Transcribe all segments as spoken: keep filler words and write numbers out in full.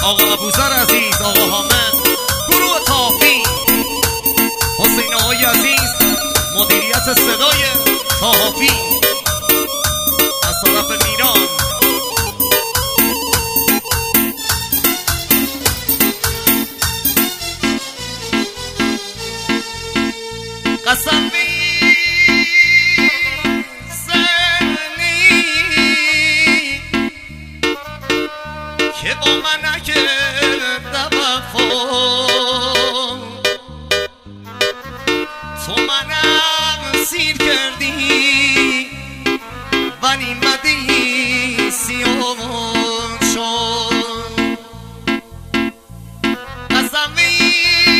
آقا ابوذر عزیز، آقا حامد، گروه تافی، حسین آقای عزیز، مدیریت صدای تافی از طرف میران. قسم که با من نکرد وفا، تو منم سیر کردی ولی مدی سیاه شد. قسمی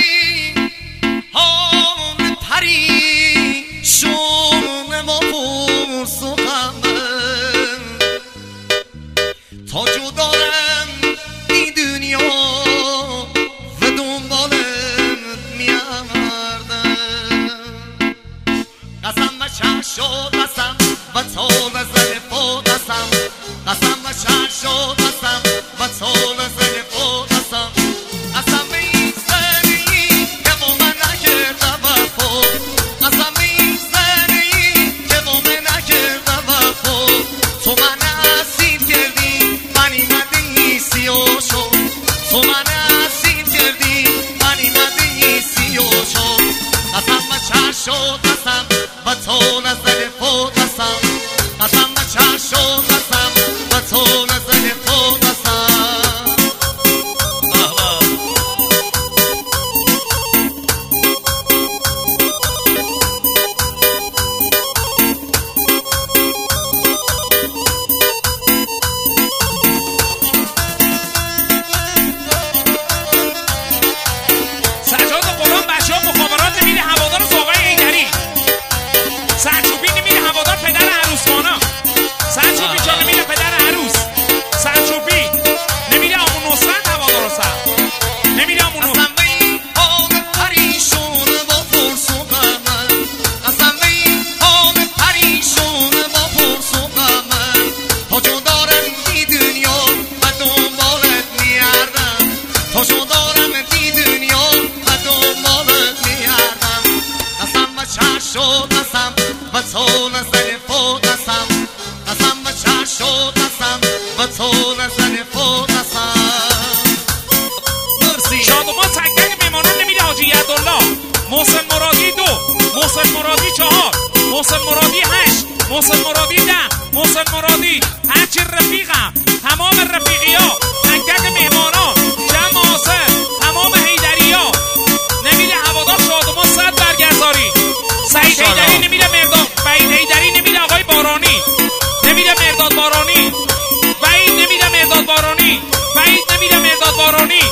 حال پریشون ما پرس و غمه تا جدارم این دنیا و دنبالت می‌آوردم. قسم به چشم قسم و طول زلف و قسم، قسم به چشم قسم و طول زلف و قسم، قسم به این زنی که با من نکرد وفا، قسم به این زنی که با من نکرد وفا، تو من اسیر کردی منی مدی سیاه شد، تو من اسیر کردی منی مدی سیاه شد. قسم به چشم قسم و طول زلف و قسم، قسم به چشم قسم و طول زلف و قسم. سجاد قرآن بچه ها مخابرات نمیده هوادار ساقای حیدری، سرچوبی نمیده هوادار پدر عروسخانا، سرچوبی جا نمیده پدر عروس، سرچوبی نمیده آمون نصرت هوادار سر نمیده آمون نصرت. قسم به این حال پریشون با پرس و غمه، قسم به این حال پریشون با پرس و غمه تا جدارم دی دنیا و دنبالت می‌گردم، تا جدارم دی دنیا و دنبالت می‌گردم. قسم به چشم قسم و طول زلف و قسم، قسم به چشم قسم و طول زلف و قسم. مرسی. شادمان تک تک مهمانان نمیده حاجی یدالله، محسن مرادی دو، محسن مرادی چهار، محسن مرادی هشت، محسن مرادی ده، محسن مرادی هرچی رفیقم، تمام رفیقی ها، تک تک مهمانان، جمع حاصل، تمام حیدری ها نمیده هوادار شادمان صد برگزاری. سعید حیدری نمیده مرداد، وحید حیدری نمیده آقای بارانی، نمیده مرداد بارانی، وحید نمیده مرداد بارانی، وحید نمیده مرداد بارانی.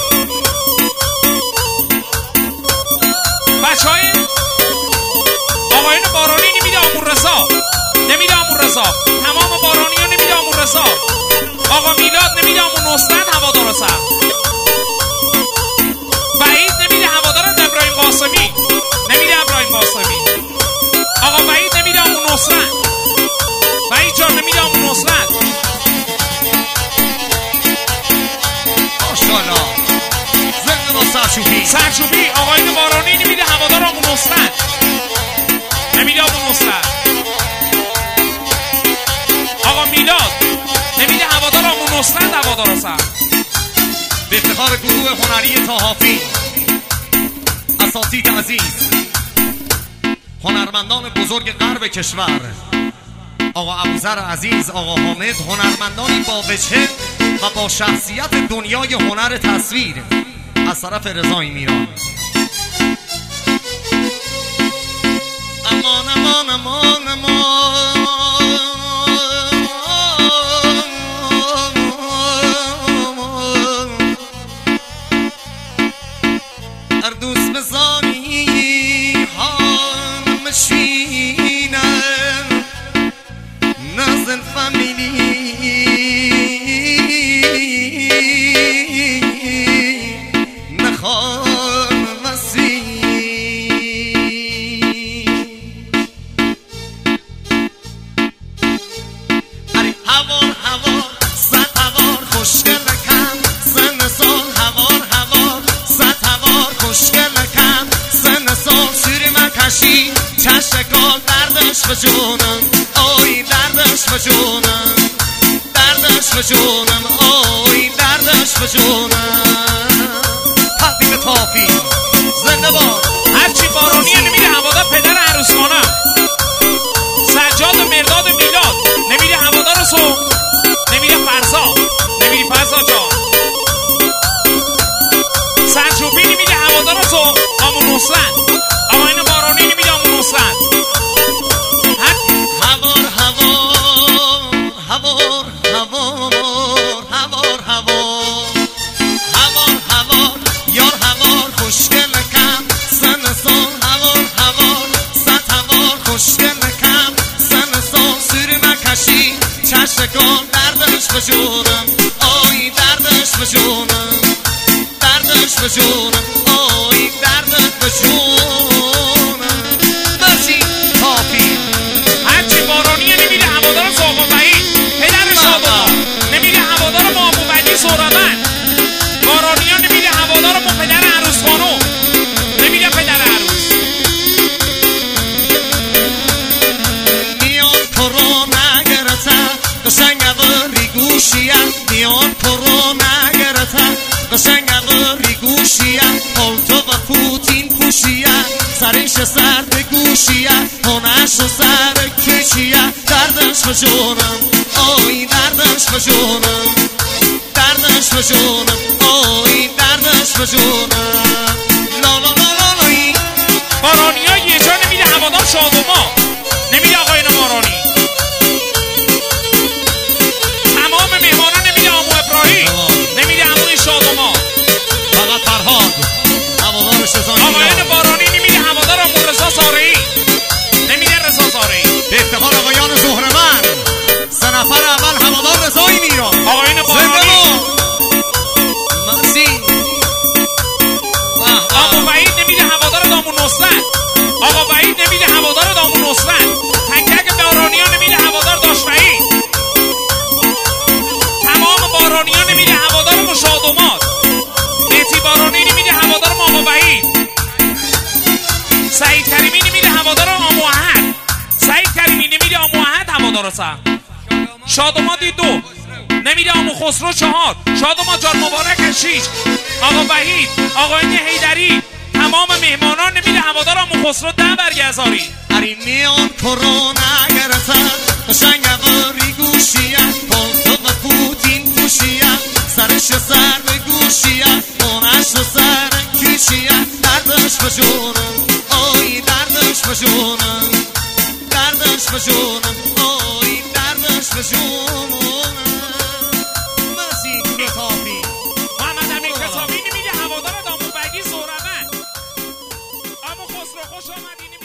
بچه های آقایان بارانی نمیده آمون رسا، نمیده آمون رسا، تمام بارانی ها نمیده آمون رسا. آقا میلاد نمیده آمون نصرت هوادار سر، وحید نمیده هوادار ابراهیم قاسمی، نمیده ابراهیم قاسمی. آقا وحید نمیده آمون نصرت، وحید جان نمیده آمون نصرت. ماشاءالله زنده با سرچوبی. سرچوبی آقایان بارانی نمیده هوادار آمون نصرت، نمیده آمون نصرت. آقا میلاد نمیده هوادار آمون نصرت هوادار سر. به افتخار گروه هنری تحافی، اساتید عزیز، هنرمندان بزرگ غرب کشور، آقا ابوذر عزیز، آقا حامد، هنرمندانی با وجه و با شخصیت دنیای هنر تصویر از طرف رضای میران. امان امان امان امان هر دوست بزانی خانم شینه نزل فامیلی نخوان وسی اری هوار هوار زد هوار خوشگل کم سن سال به جونم آی دردش به جونم دردش به جونم آی دردش به جونم تقدیم تافی زنده باد هرچی بارونی نمیده هوادار پدر عروسخانم سجاد و مرداد میلاد نمیده هوادار سو نمیده فرسا نمیده فرسا جان سرچوبی نمیده هوادار سو آمون نصرت آقایان بارونی نمیده آمون نصرت هوار هوار هوار هوار هوار هوار هوار هوار یار هوار خوشگل کم سن سال هوار هوار صد هوار خوشگل کم سن سال سوری مکشی چشکان دردش به جونم آی دردش به جونم دردش به جونم آی دردش به جونم مرسی تافی هرچی بارونیه نمیده هوادار سوقا بعید پدر شادما نمیده هوادار مامو بدی سورابن بارونیه نمیده هوادار مو پدر عروس خانو نمیده پدر عروس میان پرو نگرته قشنگ اوری گوشیم میان پرو نگرته قشنگ اوری گوشیم پالتو و پوتین پوشیم سرش سرد گوشیم هنش و سر کشیم دردش به جونم آی دردش به جونم دردش به جونم آی دردش به جونم لا لا لا لا لایی بارانی ها یه جا نمیده هوادار شادما نمیده آقاین بارانی تمام مهمانان نمیده آمو ابراهیم نمیده آموی شادما فقط فرهاد هوادار شزانی آقاین بارانی نمیده هوادار آمو رضا ساره‌ای نمیده رضا ساره‌ای به افتخار آقایان زهرمن سه نفر اول هوادار رضای میران آقاین بارانی مرسی آقا وحید نمیده هوادار دامون نصرت آقا وحید نمیده هوادار دامون نصرت تک تک بارانی ها نمیده هوادار داشت وحید تمام بارانی ها نمیده هوادار مشادمات بیتی بارانی نمیده هوادار آقا وحید سعید کریمی نمیده هوادار آمو احد سعید کریمی نمیده آمو احد هوادار سر شادماتی دو نمیده آمو خسرو چهار شادما جان مبارک شیش آقا وحید آقایان حیدری تمام مهمانان نمیده هوادار آمو خسرو ده برگزاری هری میان کرونا گرفتن قشنگ اوری گوشیم پالتو و پوتین پوشیم سرش سر به گوشیم خونش و سر کشیم دردش به جونم آی دردش به جونم دردش به جونم آی دردش به جونم مرسی کتابی محمد امین کتابی نمیده هوادار دامون بگی زورمن آمو خسرو خوش آمدین